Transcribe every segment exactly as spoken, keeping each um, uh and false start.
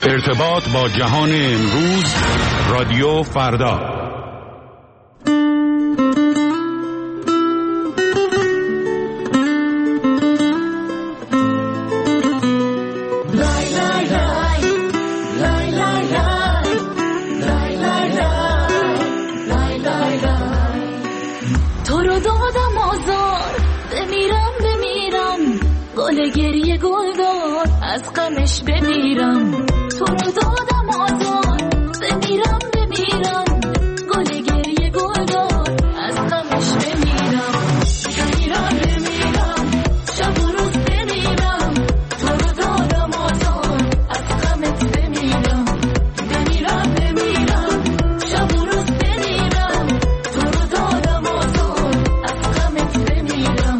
ارتباط با جهان امروز، رادیو فردا. تو رو دادم آزار، بمیرم بمیرم، گل گریه گلدار از غمش بمیرم. تو رو دادم آزار، بمیرم بمیرم، گل گریه گلدار از غمش بمیرم. بمیرم بمیرم، شب و روز بمیرم، تو رو دادم آزار از غمت بمیرم. بمیرم بمیرم، شب و روز بمیرم، تو رو دادم آزار از غمت بمیرم.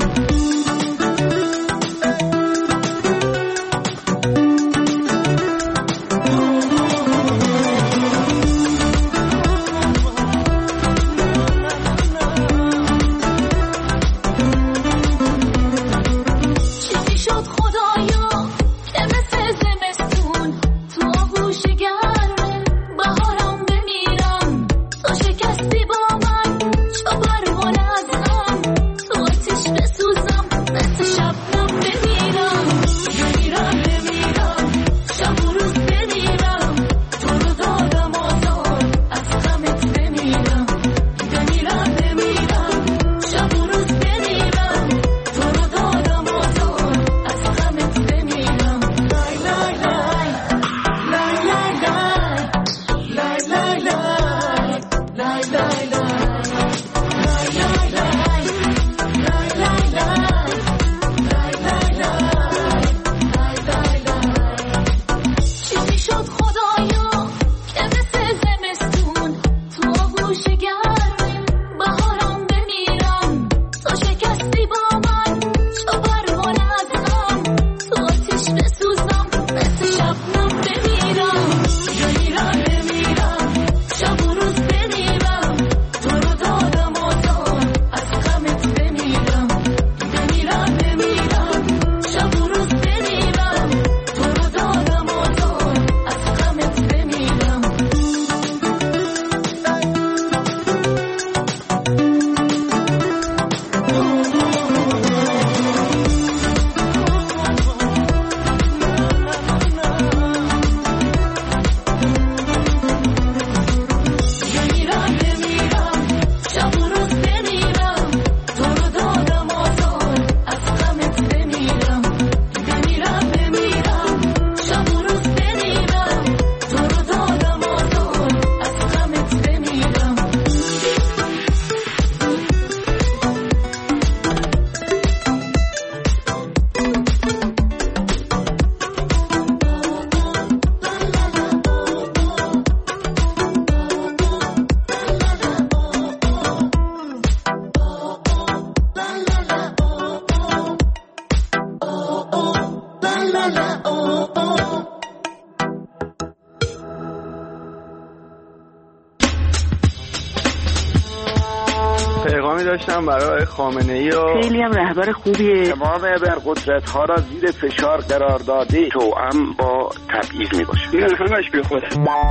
پیغامی داشتم برای خامنه‌ای و خیلی هم رهبر خوبیه. تمام ابرقدرت‌ها را زیر فشار قرار داده توأم با تبعیض میباشه. این همش بی خوده.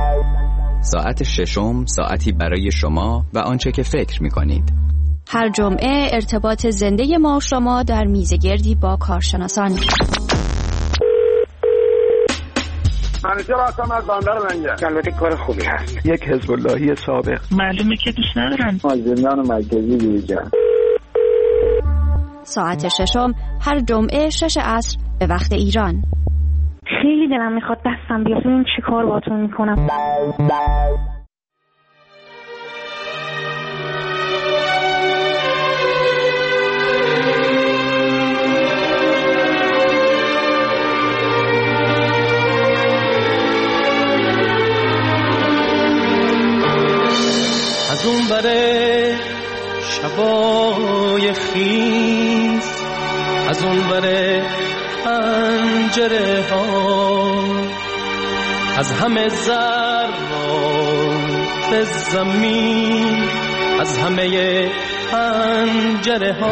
ساعت ششم، ساعتی برای شما و آنچه که فکر میکنید. هر جمعه ارتباط زنده ما و شما در میزگردی با کارشناسان. منیجر هستم از بندر منجر. البته کار خوبی هست. یک حزب اللهی سابق. معلومه که دوست ندارن. زندان مرکزی دیجا. ساعت ششم هر جمعه شش عصر به وقت ایران. خیلی دلم میخواد دستم بیاد ببینم چی کار باتون میکنم. از اون بره شبای خیز، از اون بره پنجره ها، از همه ذرات زمین، از همه پنجره ها،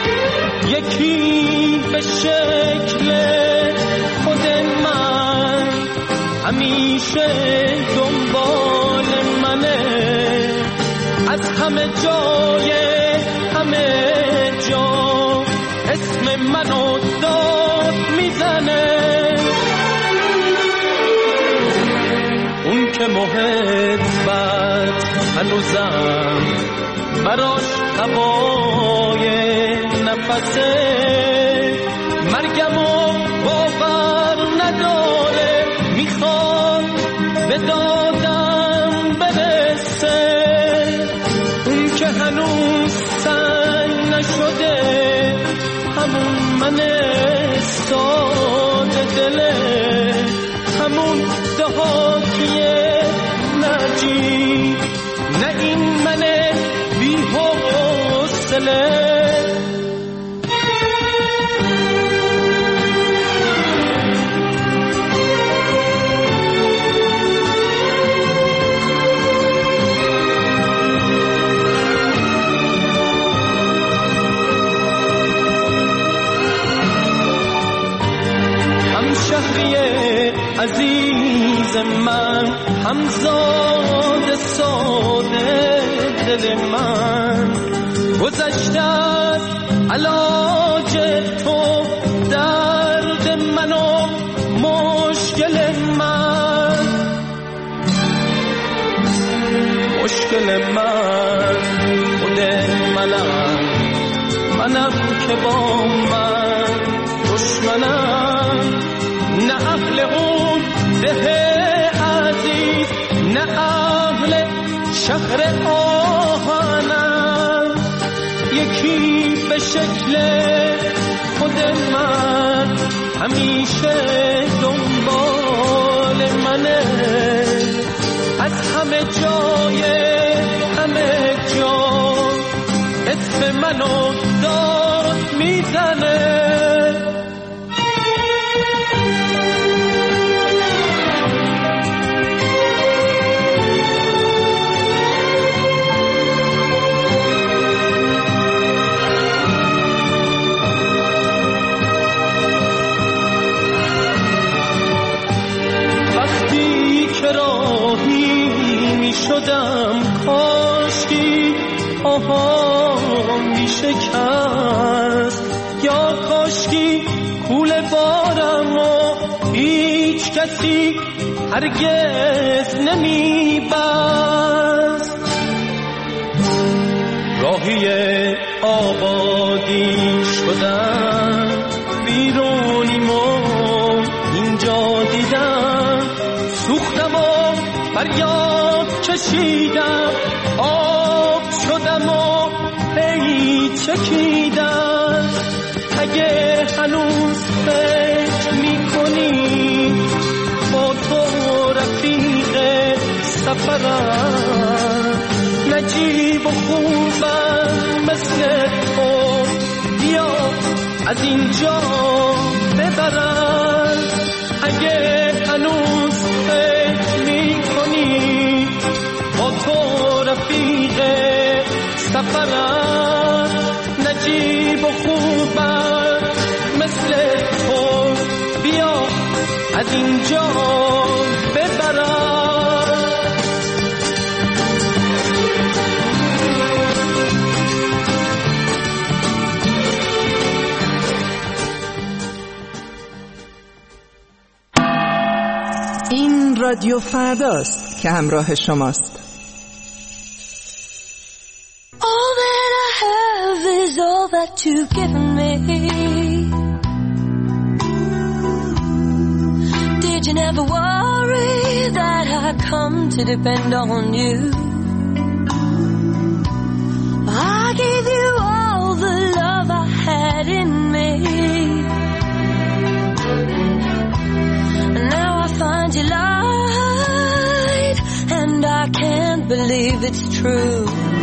یکی به شکل خود من همیشه دنبال منه، از همه جای همه جا اسم منو داد میزنه. اون که محبت هنوزم براش هوای نفسه، مرگمو باور نداره، میخواد به دادم برسه. اون که هنوز سنگ نشده، همون من ساده دله، همون دهاتیه نجیب، نه این من بی حوصله. شهری عزیز من، همزاد ساده دل من، گذشته از علاج تو درد من و مشکل من. مشکل من خود منم، منم که با من دشمنم، نه اهل اون ده عزیز، نه اهل شهر آهنم. یکی به شکل خود من همیشه دنبال منه، از همه جای همه جا اسم منو داد میزنه. شدم کاشکی آها می شکست، یا کاشکی کول بارم و هیچ کسی هرگز نمی بست. راهی آبادی شدم، بیرونیمو اینجا دیدم، سوختم و فریاد کشیدم، آب شدم و هی چکیدم. اگه هنوز فکر میکنی با تو رفیق سفرم، نجیب و خوبم مثل تو، بیا از اینجا ببرم. اگه هنوز فکر میکنی با تو رفیق سفرم، نجیب و خوبم مثل تو، بیا از اینجا ببرم. این رادیو فرداست که همراه شماست. All that I have is all that you've given me. Did you never worry that I'd come to depend on you? I gave you all the love I had in me. Now I find you lied, and I can't believe it's true.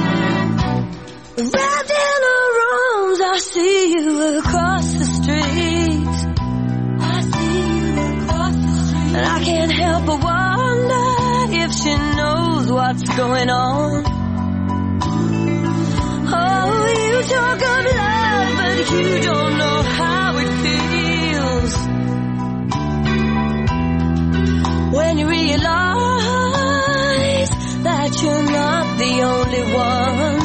Wrapped in her arms, I see you across the street. I see you across the street, and I can't help but wonder if she knows what's going on. Oh, you talk of love, but you don't know how it feels when you the only one.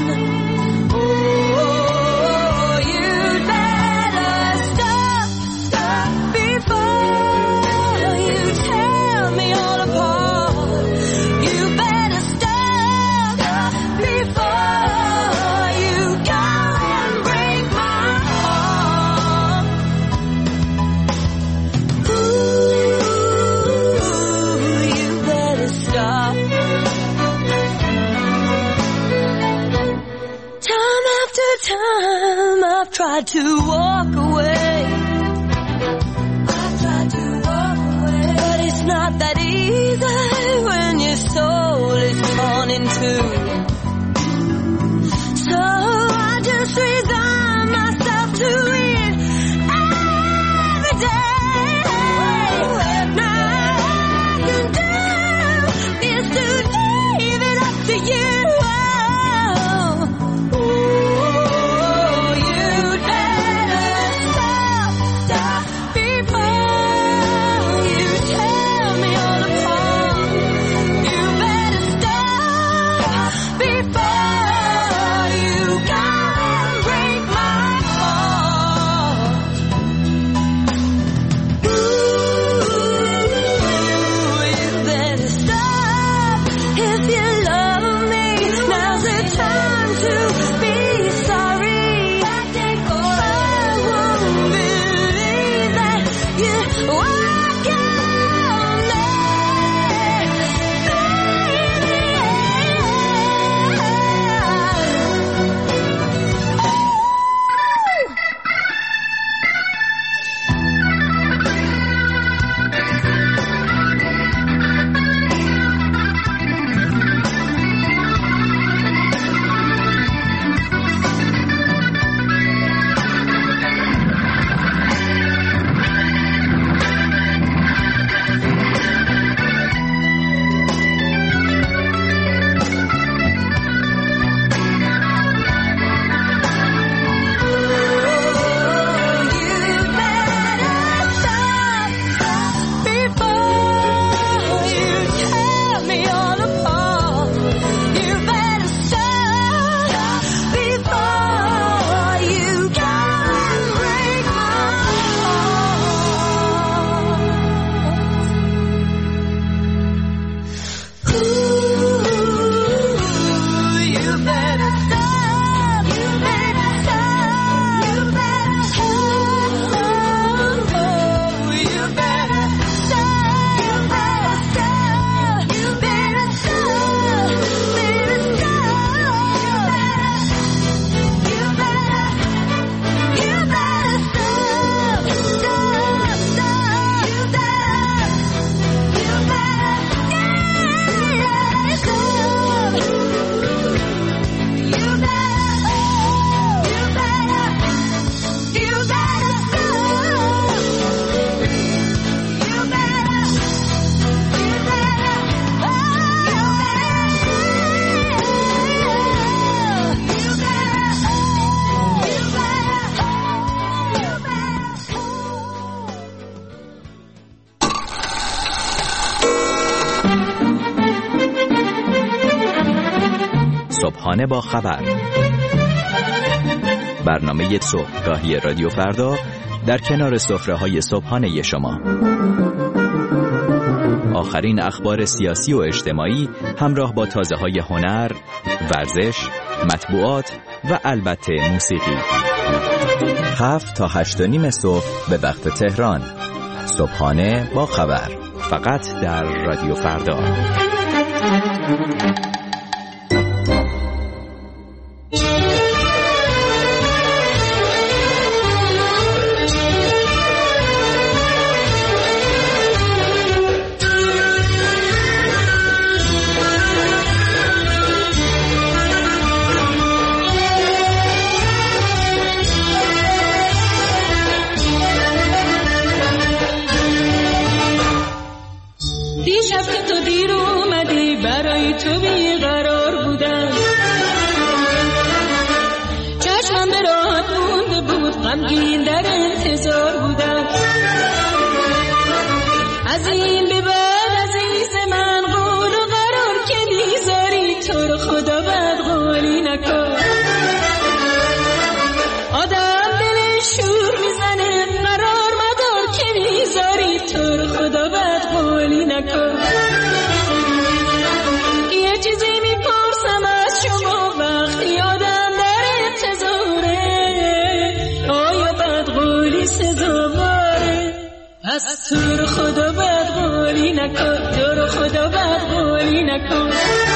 Oh, you'd better stop, stop before you tear me all apart. You better stop, stop before you go and break my heart. Ooh, you better stop. Time after time I've tried to walk away. I've tried to walk away, but it's not that easy when your soul is torn in two. So I just resign myself to it every day. Now all I can do is to leave it up to you. صبحانه با خبر، برنامه صبحگاهی رادیو فردا در کنار سفره‌های صبحانه شما. آخرین اخبار سیاسی و اجتماعی همراه با تازه‌های هنر، ورزش، مطبوعات و البته موسیقی. هفت تا هشت و نیم صبح به وقت تهران. صبحانه با خبر، فقط در رادیو فردا. غمگین در انتظار بودم، از این به بعد عزیز من قول و قرار که میذاری تو رو خدا نکن. یه چیزی میپرسم از شما وقتی آدم در انتظاره، آیا بدقولی سزاواره؟ پس تو رو خدا بدقولی نکن، تو رو خدا بدقولی نکن.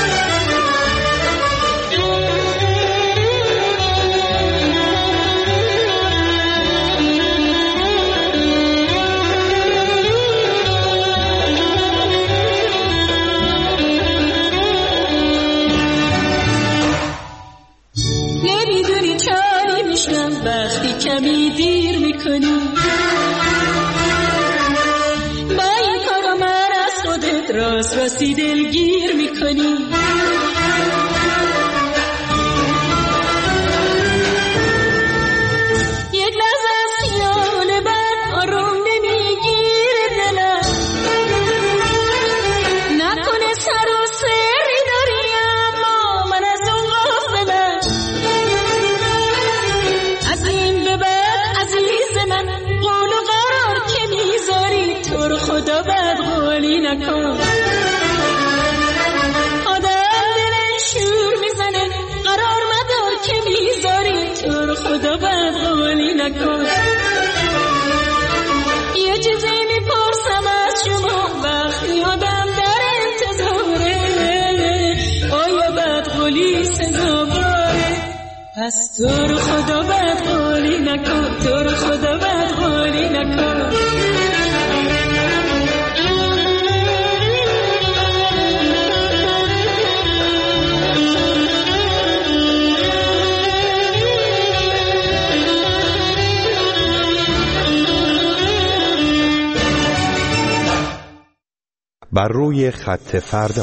نمیدونی چاری میشم وقتی کمی دیر میکنی، با این کارا من از خودت راست راستی دلگیر میکنی. یک لحظه از خیال بد آروم نمیگیره دلم، نکنه سر و سری داری اما من از اون غافلم. از این به بعد عزیز من قول و قرار که میذاری تو رو خدا بدقولی نکن. آدم دلش شور میزنه قرار مدار که میذاری تو رو خدا بدقولی نکن. یه چیزی میپرسم از شما وقتی آدم در انتظاره، آیا بدقولی سزاواره؟ پس تو رو خدا بدقولی نکن، تو رو خدا بدقولی نکن. بر روی خط فردا.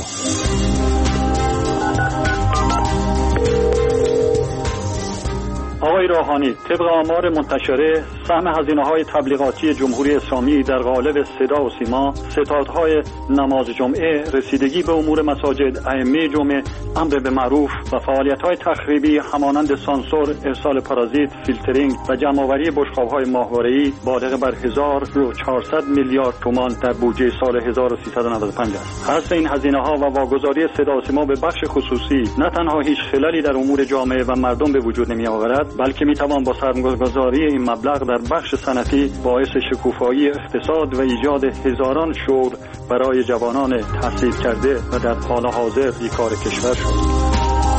آقای روحانی، طبق آمار منتشره سهم هزینه‌های تبلیغاتی جمهوری اسلامی در قالب صدا و سیما، ستادهای نماز جمعه، رسیدگی به امور مساجد، ائمه جمعه، امر به معروف و فعالیت‌های تخریبی همانند سانسور، ارسال پارازیت، فیلترینگ و جمع‌آوری بشقاب‌های ماهواره‌ای بالغ بر هزار و چهارصد میلیارد تومان در بودجه سال هزار و سیصد و نود و پنج است. حذف این هزینه‌ها و واگذاری صدا و سیما به بخش خصوصی نه تنها هیچ خللی در امور جامعه و مردم به وجود نمی‌آورد، بلکه می‌توان با سرمایه‌گذاری این مبلغ در بخش صنعتی باعث شکوفایی اقتصاد و ایجاد هزاران شغل برای جوانان تحصیل کرده و در حال حاضر بیکار کشور شد.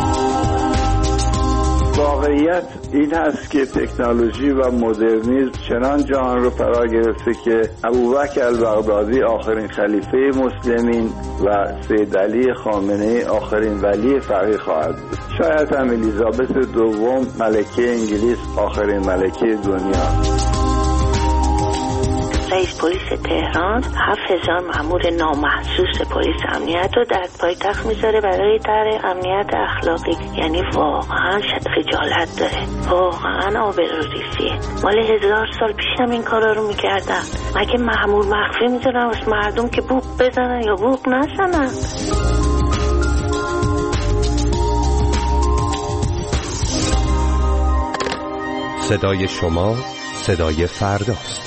واقعیت این هست که تکنولوژی و مدرنیسم چنان جهان رو فرا گرفته که ابوبکر البغدادی آخرین خلیفه مسلمین و سید علی خامنه‌ای آخرین ولی فقیه خواهد بود. شاید هم الیزابت دوم ملکه انگلیس آخرین ملکه دنیا. رئیس پلیس تهران هفت هزار مأمور نامحسوس پلیس امنیت رو در پایتخت میذاره برای طرح امنیت اخلاقی. یعنی واقعا خجالت داره، واقعا آبروریزیه. مال هزار سال پیش هم این کارا رو میکردن. مگه مأمور مخفی میذارن واسه مردم که بوق بزنن یا بوق نزنن؟ صدای شما صدای فرداست.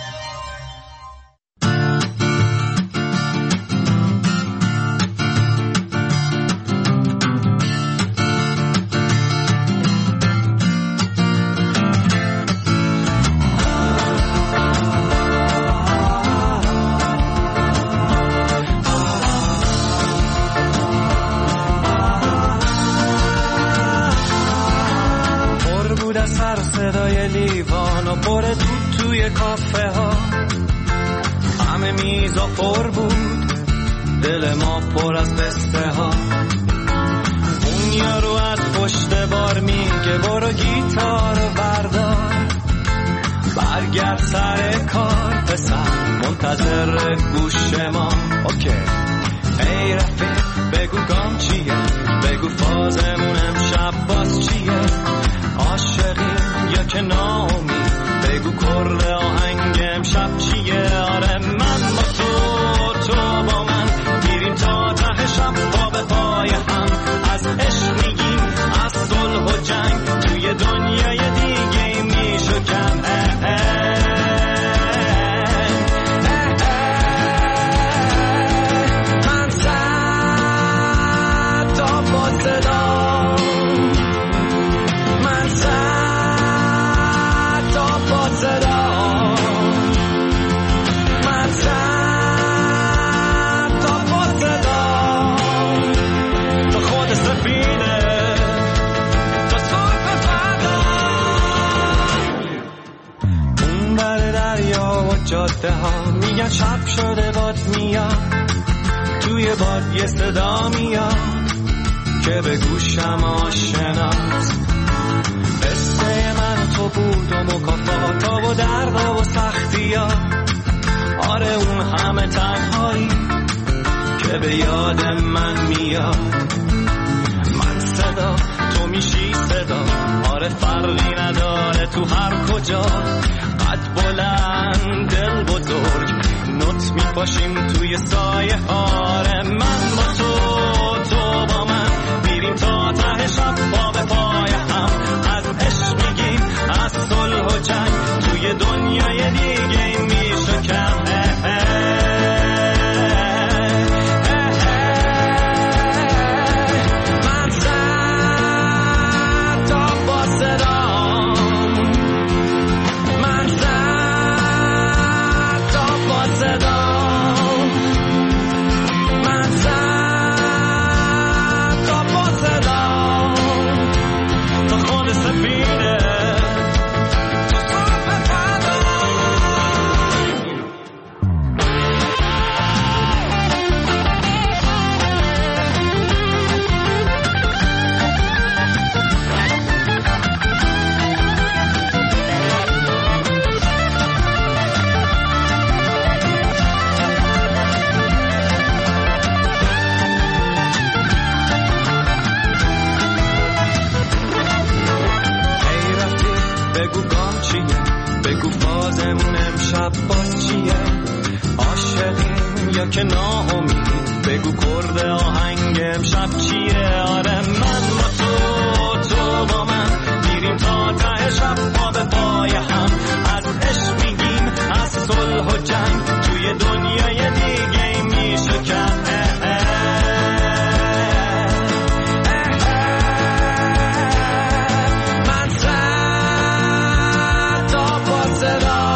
صدای لیوان و پر تو توی کافه ها، همه میزا پر بود، دل ما پر از پسته ها. اون یارو از پشت بار میگه برو گیتارو بردار، برگرد سر کار پسر، منتظر گوش ما. اوکی ای رفیق بگو گام چیه، بگو فازمون امشب باز چیه، عاشقی یا که نامی، بگو کرده آهنگ امشب چیه. آره من با تو، تو با من، میریم تا ته شب پا به پای هم، از عشق میگیم، از صلح و جنگ، توی دنیای دیگه میشو کم. اه اه اه اه نواخته ها میگن شب شده باد میاد، توی باد یه صدا میاد که به گوشم آشناست. قصه من تو بود و مکافاتا و دردا و سختی ها، آره اون همه تنهایی که به یاد من میاد. من صدا تو میشی صدا، آره فرقی نداره تو هر کجا. قد بلند دل بزرگ نوت میپاشیم توی سایه هاره. من با تو تو با من میریم تا ته شب با به پای هم. از عشق میگیم از صلح و جنگ، توی دنیای دیگه میشه کم. که ناامید بگو کرد آهنگ امشب چیه. آره من با تو تو با من میریم تا ته شب با به پای هم. از عشق میگیم از صلح و جنگ، توی دنیای دیگه میشه کم. من صد تا با صدا،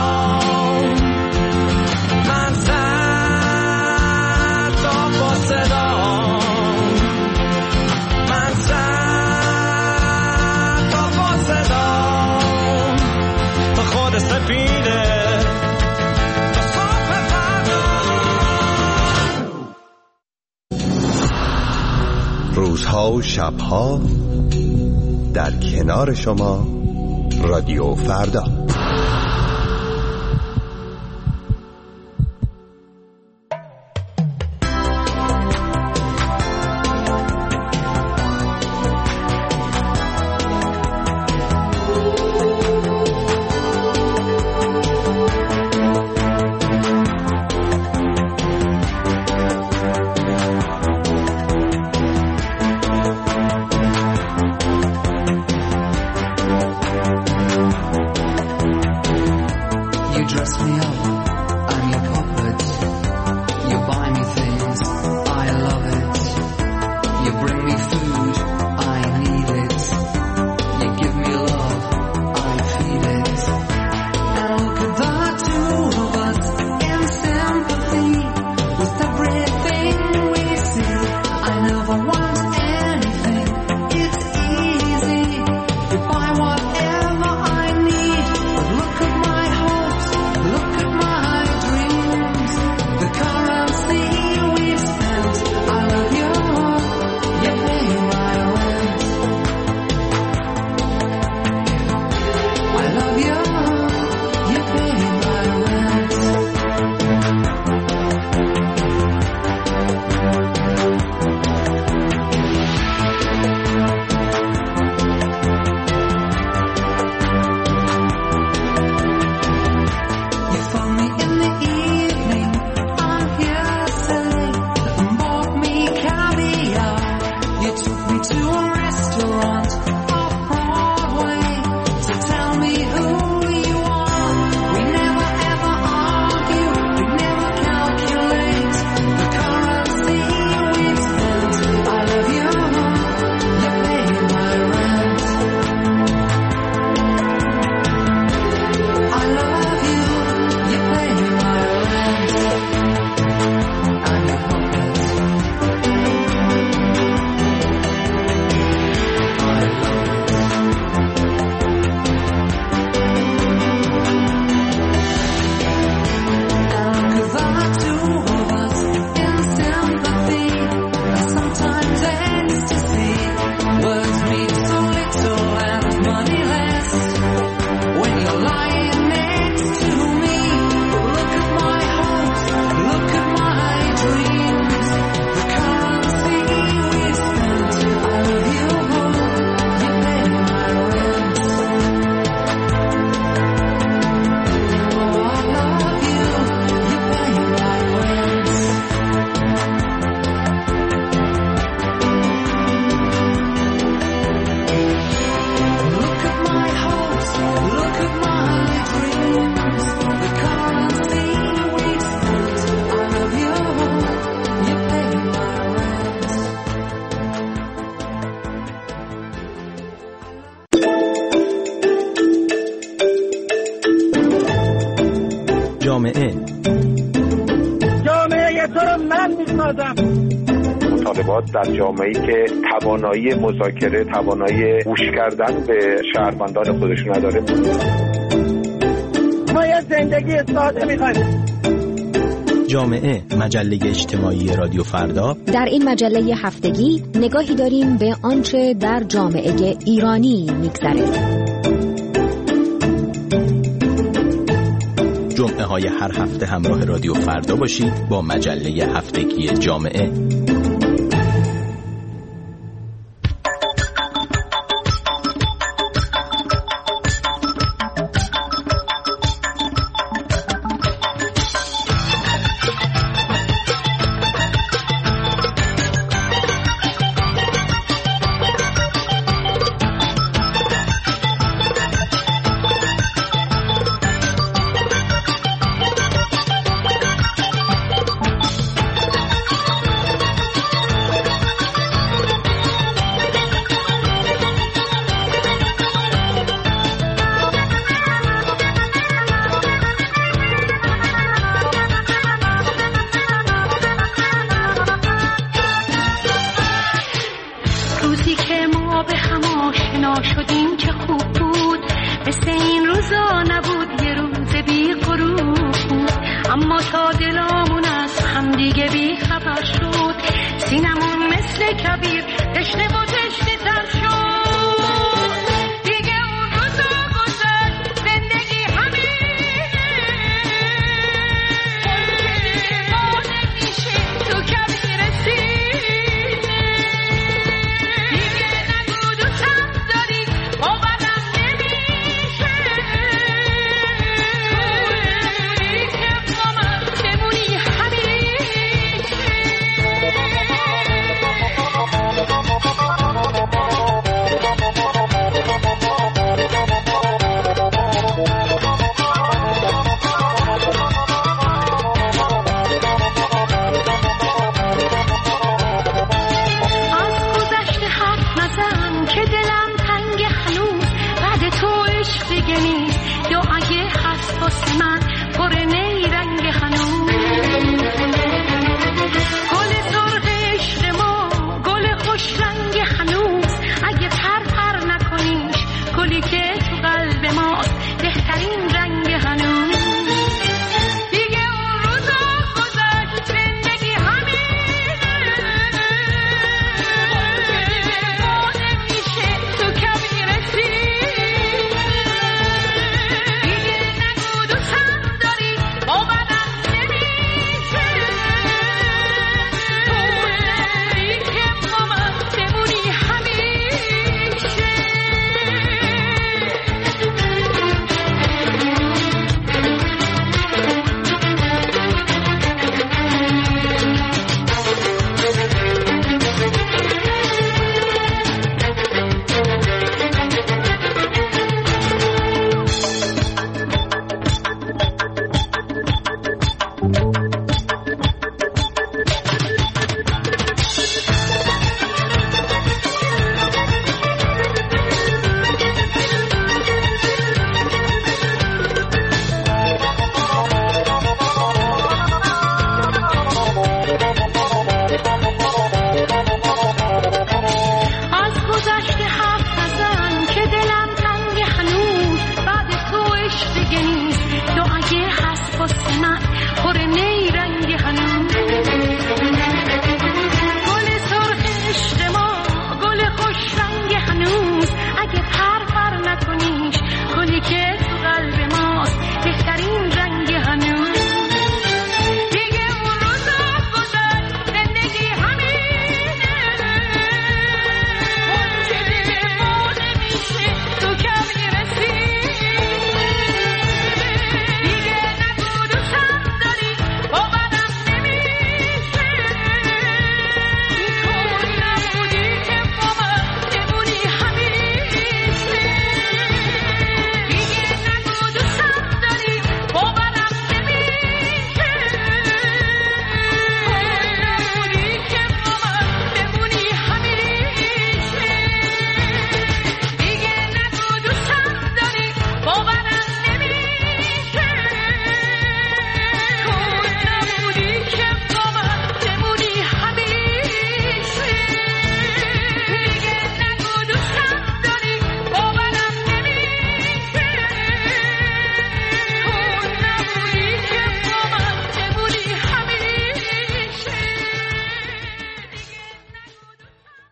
روزها و شبها در کنار شما رادیو فردا. رو من میسازم. مطالبات در جامعه‌ای که توانایی مذاکره، توانایی گوش کردن به شهروندان خودش نداره. ما یه زندگی ساده می‌خوایم. جامعه، مجله اجتماعی رادیو فردا. در این مجله هفتگی نگاهی داریم به آنچه در جامعه ایرانی می‌گذره. جمعه های هر هفته همراه رادیو فردا باشید با مجله هفتگی جامعه.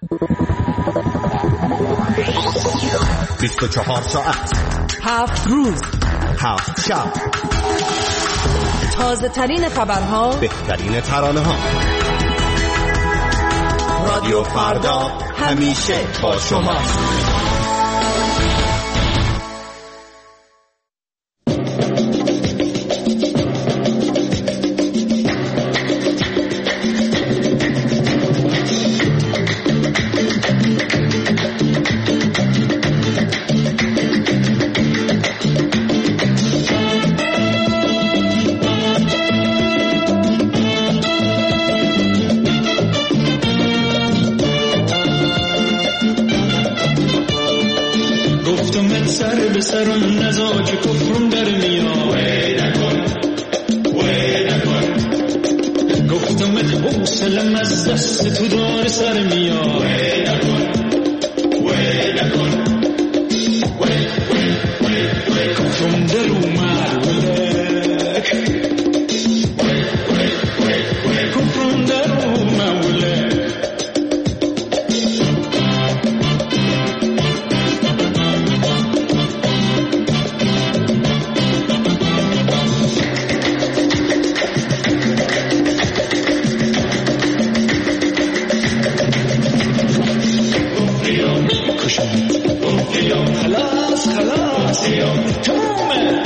بیست و چهار ساعت، هفت روز، هفت شب، تازه ترین خبرها، بهترین ترانه ها. رادیو فردا همیشه با شماست. سر اون نزا که کفرم در میاد وی نکن وی نکن گفتمت حوصلم از دست تو دار سر میاد وی نکن وی نکن وی وی وی وی کفرم در اومد ولک وی وی وی وی کفرم در اومد ولک خلاص خلاص تمومه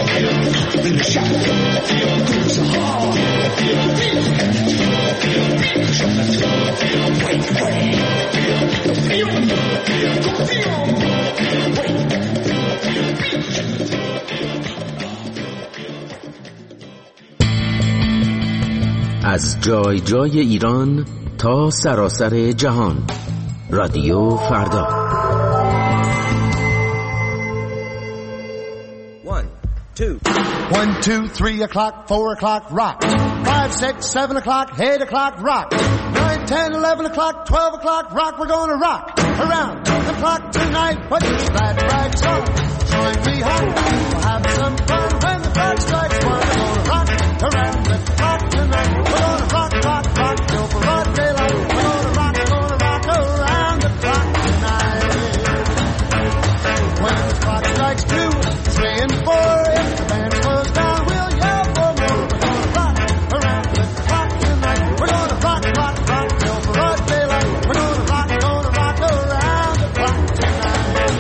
Feel از جای جای ایران تا سراسر جهان، رادیو فردا. One, two. One, two, three o'clock, four o'clock, rock. Five, six, seven o'clock, eight o'clock, rock. Nine, ten, eleven o'clock, twelve o'clock, rock. We're gonna rock around the clock tonight. Put your glad rags on, join me home. We'll have some fun when the clock strikes one. We're gonna rock around the clock tonight. We're gonna rock, rock, rock till broad daylight. We're gonna rock, gonna rock around the clock tonight. When the clock strikes two, three and four, if the band slows down, we'll yell for more. We're gonna rock around the clock tonight. We're gonna rock, rock, rock till broad daylight. We're gonna rock, gonna rock around the clock tonight.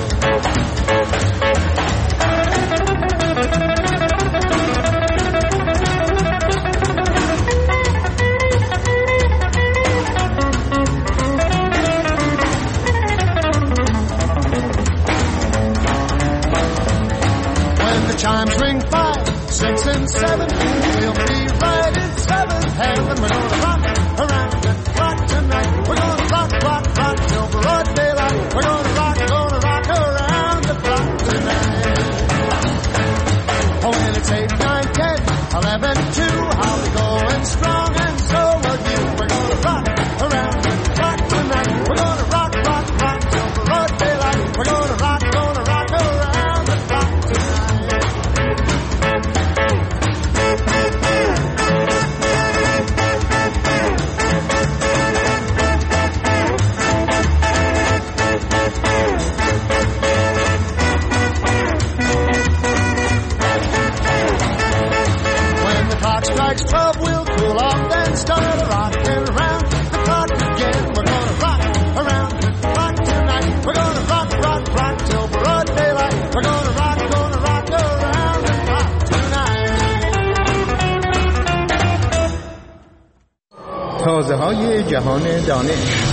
Chimes ring five, six, and seven. We'll be right in seventh heaven. We're gonna rock around the clock tonight. We're gonna rock, rock, rock till broad daylight. We're gonna rock, gonna rock around the clock tonight. Oh, and it's eight, nine, ten, eleven, two. How we going strong, and so will you. We're gonna rock around the clock tonight. We're gonna rock, rock, rock till broad daylight. We're gonna rock, gonna rock around the clock tonight. Strikes twelve, we'll cool off, then start rocking around the clock again. We're gonna rock around the clock tonight. We're gonna rock, rock, rock till broad daylight. We're gonna rock, gonna rock around the clock tonight. تازه های جهان دانش.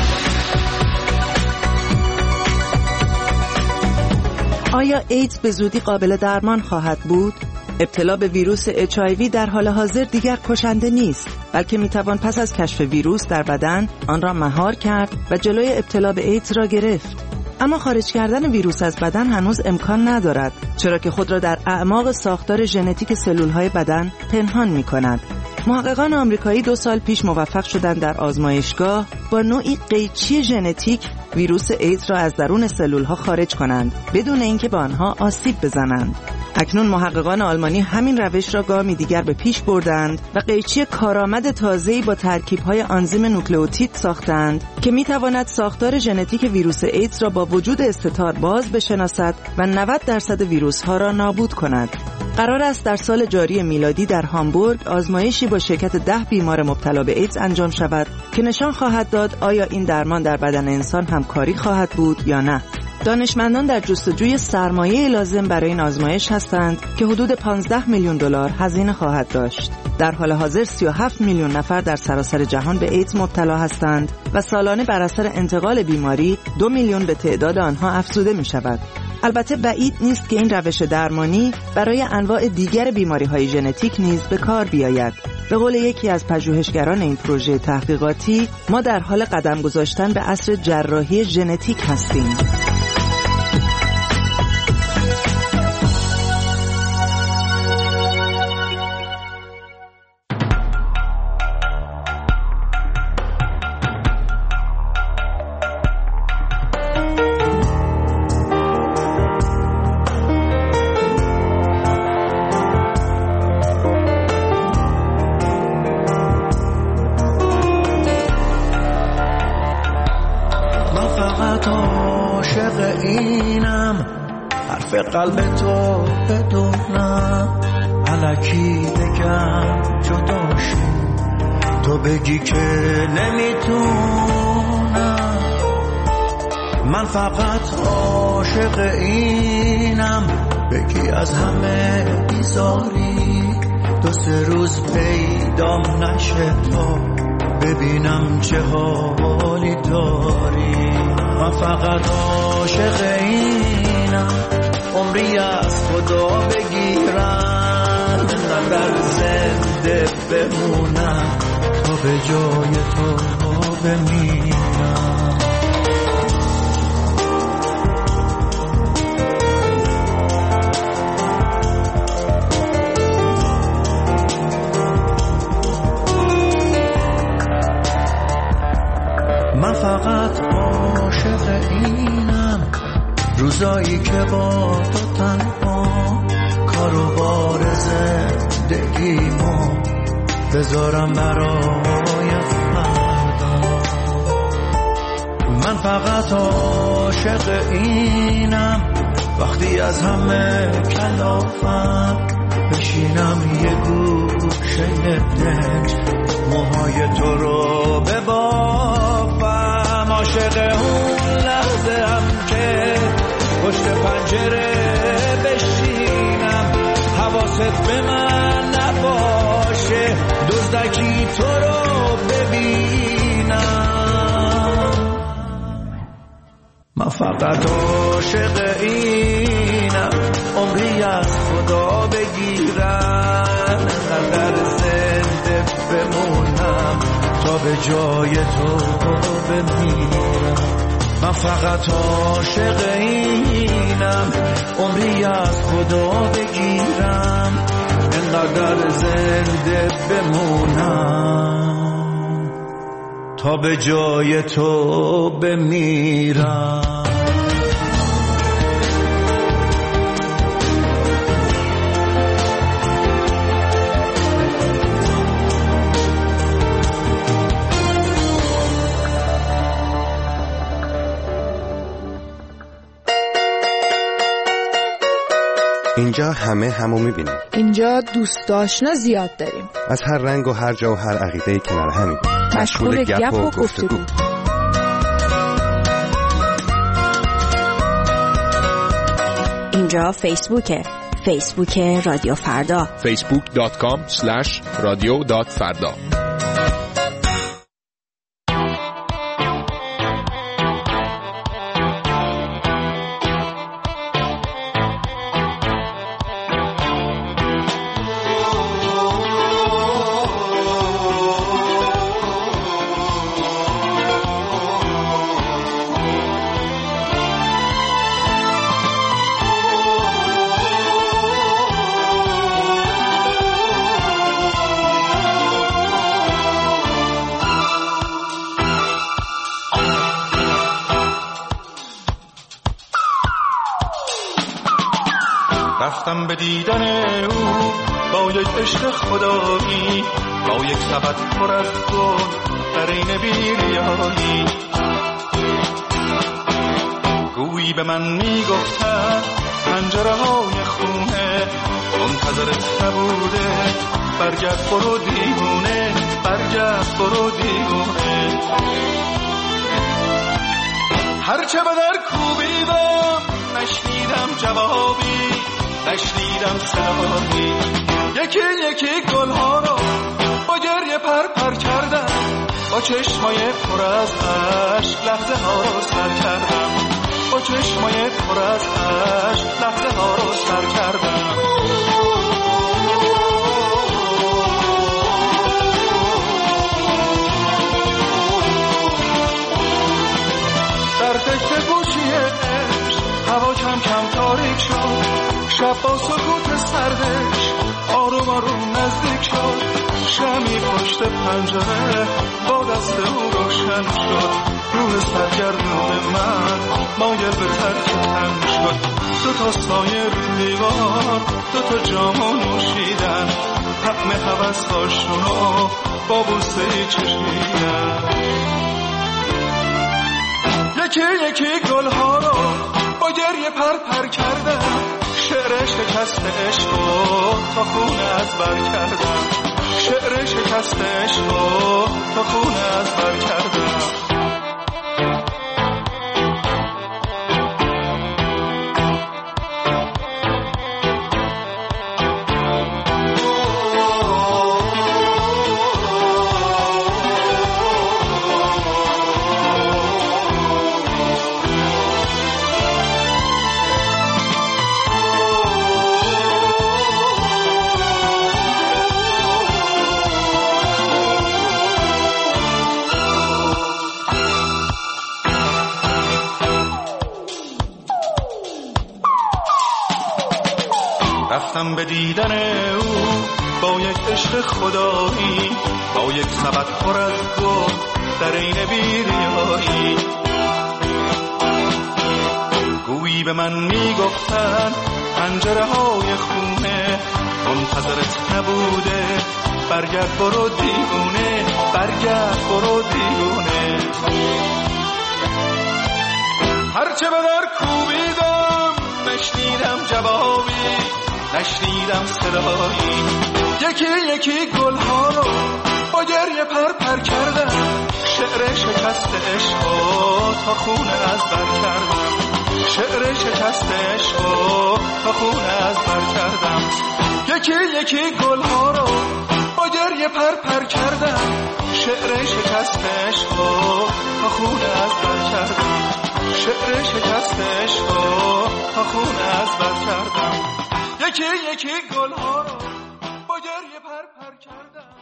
آیا ایدز به زودی قابل درمان خواهد بود؟ ابتلا به ویروس اچ آی وی در حال حاضر دیگر کشنده نیست، بلکه میتوان پس از کشف ویروس در بدن آن را مهار کرد و جلوی ابتلا به ایدز را گرفت. اما خارج کردن ویروس از بدن هنوز امکان ندارد، چرا که خود را در اعماق ساختار ژنتیک سلول‌های بدن پنهان می‌کند. محققان آمریکایی دو سال پیش موفق شدند در آزمایشگاه با نوعی قیچی ژنتیک ویروس ایدز را از درون سلول‌ها خارج کنند بدون اینکه به آنها آسیب بزنند. اکنون محققان آلمانی همین روش را گامی دیگر به پیش بردند و قیچی کارآمد تازه‌ای با ترکیب‌های آنزیم نوکلئوتید ساختند که می‌تواند ساختار ژنتیک ویروس ایدز را با وجود استتار باز بشناسد و نود درصد ویروس‌ها را نابود کند. قرار است در سال جاری میلادی در هامبورگ آزمایشی با شرکت ده بیمار مبتلا به ایدز انجام شود که نشان خواهد داد آیا این درمان در بدن انسان همکاری خواهد بود یا نه. دانشمندان در جستجوی سرمایه لازم برای این آزمایش هستند که حدود پانزده میلیون دلار هزینه خواهد داشت. در حال حاضر سی و هفت میلیون نفر در سراسر جهان به ایدز مبتلا هستند و سالانه بر اثر انتقال بیماری دو میلیون به تعداد آنها افزوده می شود. البته بعید نیست که این روش درمانی برای انواع دیگر بیماری‌های ژنتیک نیز به کار بیاید. به قول یکی از پژوهشگران این پروژه تحقیقاتی، ما در حال قدم گذاشتن به عصر جراحی ژنتیک هستیم. قلب تو بدونم الکی بگم جداشی تو بگی که نمیتونم من فقط عاشق اینم بگی از همه بیزاری دو سه روز پیدام نشه تو ببینم چه حالی داری. من فقط عاشق اینم عمری از خدا بگیرم، در زنده بمونم تا به جای تو بمیرم. من فقط عاشق اینم روزایی که با تو تنها کارو بار زندگیمو بذارم برای فردا. من فقط عاشق اینم وقتی از همه کلافم بشینم یه گوشه دنج موهای تو رو ببافم. عاشق اون لحظه هم که پشت پنجره بشینم حواست به من نباشه دزدکی تو رو ببینم. من فقط عاشق اینم عمری از خدا بگیرم، در زنده بمونم تا به جای تو بمیرم. من فقط عاشق اینم عمری از خدا بگیرم، انقدر زنده بمونم تا به جای تو بمیرم. اینجا همه همو میبینیم. اینجا دوست آشنا زیاد داریم. از هر رنگ و هر جا و هر عقیده‌ای کنار همیم. مشغول گپ و گفتگو. اینجا فیسبوکه. فیسبوک رادیو فردا. فیسبوک دات کام اسلش رادیو دات فردا. رفتم به دیدن او با یک عشق خدایی، با یک سبد پر از گل در این بیریایی. گویی به من میگفتن پنجره های خونه منتظرت نبوده، برگرد برو دیوونه، برگرد برو دیوونه. هرچه به در کوبیدم نشنیدم جوابی، نشنیدم صدایی. یکی یکی گلها رو با گریه پر پر کردم، با چشمای پر از اشک لحظه ها رو سر کردم، با چشمای پر از اشک لحظه ها رو سر کردم. در فکر گوشی عشق هوا کم کم تاریک شد، شب با سکوت سردش آروم آروم نزدیک شد. شمی پشت پنجره با دست او روشن شد، روح سرگردون من مایل به ترک تن شد. دو تا سایه رو دیوار دو تا جامو نوشیدن، حقم حوض هاشونو با بوسه چشمیدن. یکی یکی گلها رو با گریه پر پر کردم، شعر شکست عشقو تا خونه از بر کردم، شعر شکست عشقو تا خونه از بر کردم. خواهم به دیدن او، با یک عشق خدایی، با یک سبد پر از گل در این بیریایی. گویی به من میگفتن پنجره های خونه منتظرت نبوده، برگرد برو دیوونه، برگرد برو دیوونه. هرچه به در کوبیدم نشنیدم جوابی، نشنیدم صدایی. یکی یکی گلها رو با گریه پر پر کردم، شعر شکست عشقا تا خونه از بر کردم، شعر شکست عشقا تا خونه از بر کردم. یکی یکی گلها رو با گریه پر پر کردم، شعر شکست عشقا تا خونه از بر کردم، شعر شکست عشقا تا خونه از بر کردم. یکی یکی گلها رو با گریه پر پر کردم.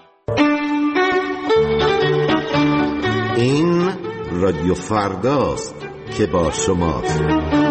این رادیو فرداست که با شماست.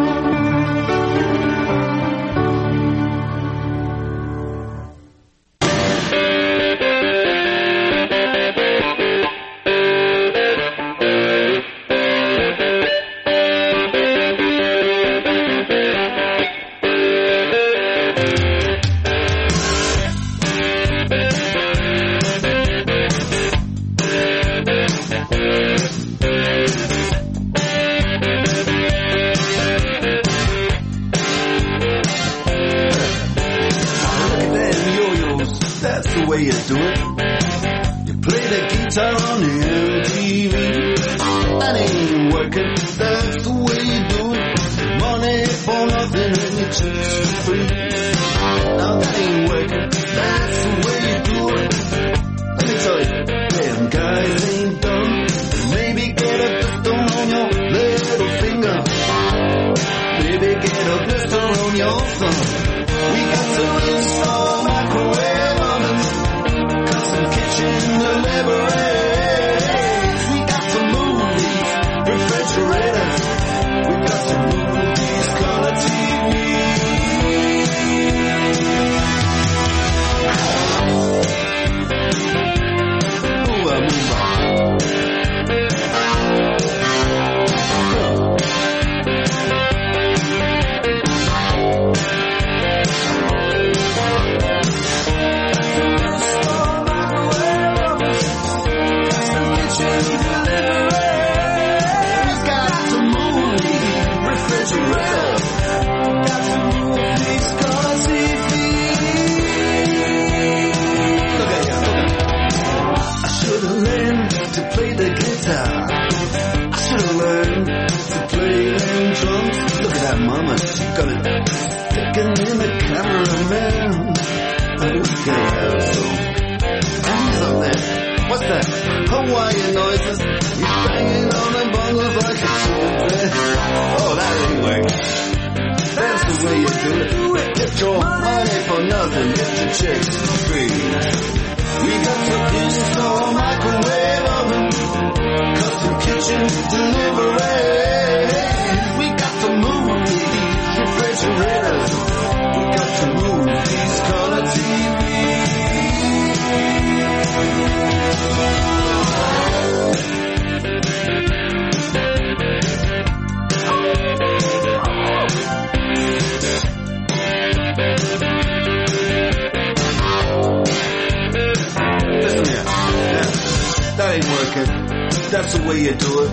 That's the way you do it.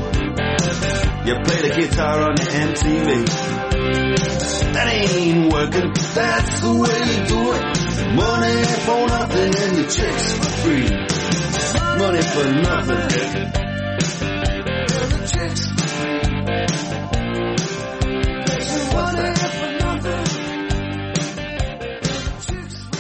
You play the guitar on the M T V. That ain't working. That's the way you do it. Money for nothing and your chicks for free. Money for nothing. The chicks for free. Money for nothing. Chicks for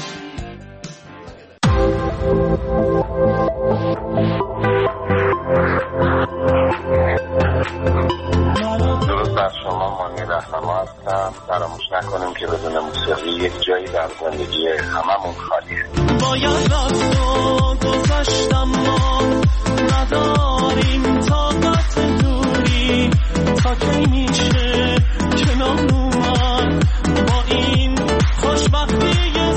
فراموش نکنیم که بدون موسیقی یک جایی در زندگی هممون خالیه. باید راستو گذاشتم ما نداریم طاقت دوری، تا کی میشه کنار اومد با این خوشبختی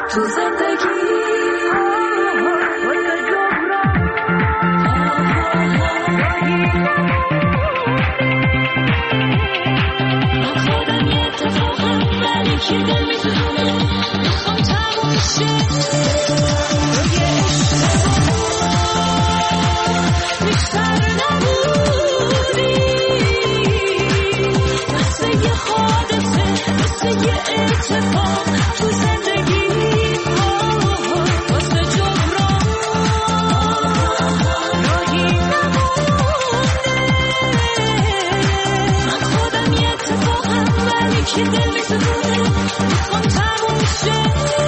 تو زندگی من خودم یه اتفاقم ولی که دل میدونه میخوام تموم شه بیشتر نبودی مثل یه حادثه مثل یه اتفاق تو زندگی واسه جبران راهی نمونده من خودم یه اتفاقم ولی که دل میسوزونه میخوام تموم شه